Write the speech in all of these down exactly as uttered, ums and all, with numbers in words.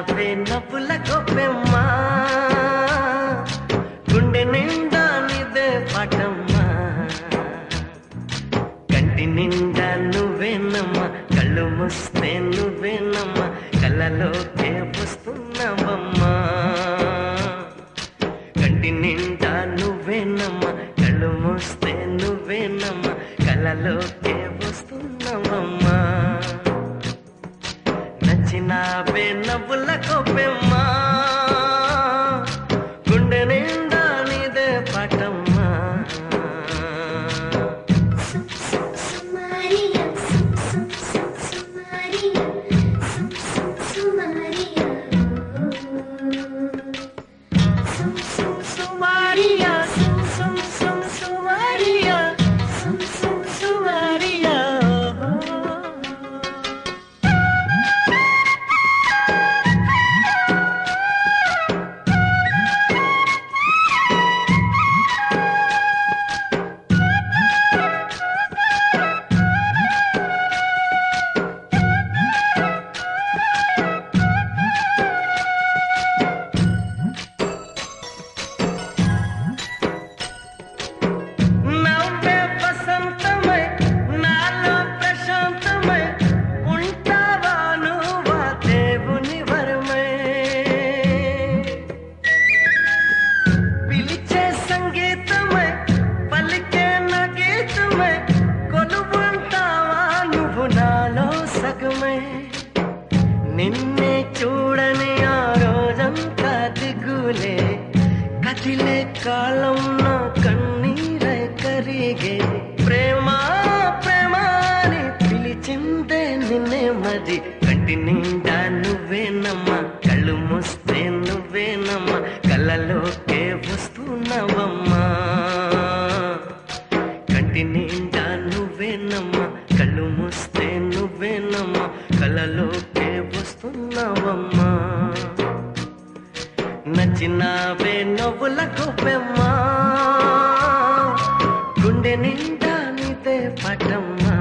నచ్చినావే నవ్వుల గొప్పెమ్మా గుండె నిండా నీదే పాటమ్మా కంటి నిండా నువ్వేనమ్మా కళ్ళు మూస్తే నువ్వేనమ్మా కళ్ళలోకే వస్తున్నావమ్మా కంటి నిండా నువ్వేనమ్మా కళ్ళు మూస్తే నువ్వేనమ్మా కళ్ళలోకే వస్తున్నావమ్మా నచ్చినావే నవ్వుల గొప్పెమ్మా గుండె నిండా నీదే పాటమ్మా నిన్నే చూడని ఆ రోజంతా దిగులే కదిలే కాలం నా కన్నీరై కరిగే ప్రేమ ప్రేమ అని పిలిచిందే నిన్నే మరి కంటి నిండా నువ్వేనమ్మా కళ్ళు మూస్తే నువ్వేనమ్మా కళ్ళలోకే వస్తున్నావమ్మా కంటి నిండా నువ్వేనమ్మా కళ్ళు మూస్తే నువ్వేనమ్మా కళ్ళలోకే వస్తున్నావమ్మా నచ్చినావే నవ్వుల గొప్పెమ్మా గుండె నిండా నీదే పాటమ్మా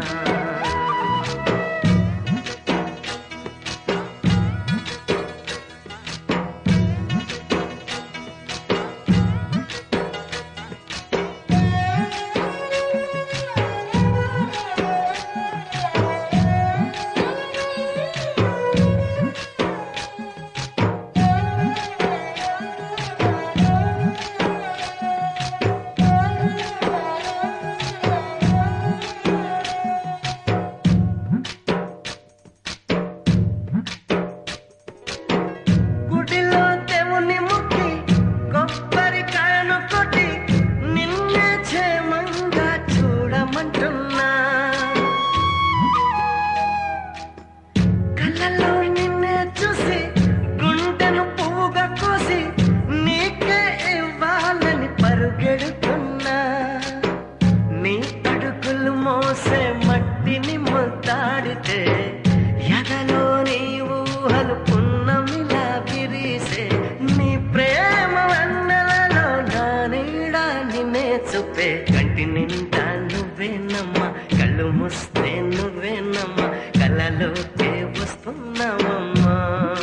మట్టిని ముద్దాడితే ఎదలో నీ ఊహలు పున్నమిలా విరిసే నీ ప్రేమ వన్నెలలో నా నీడా నిన్నే చూపే కంటి నిండా నువ్వేనమ్మా కళ్ళు మూస్తే నువ్వేనమ్మా కళ్ళలోకే వస్తున్నావమ్మా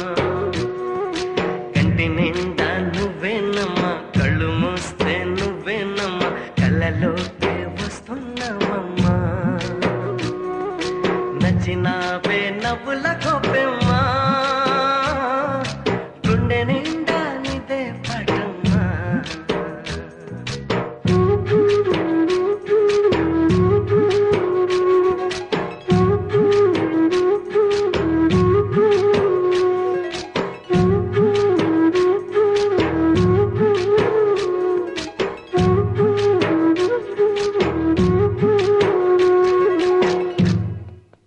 కంటి నిండా నువ్వేనమ్మా కళ్ళు మూస్తే నువ్వేనమ్మా కళ్ళలోకే వస్తున్నావమ్మా నచ్చినావే నవ్వుల గొప్పెమ్మా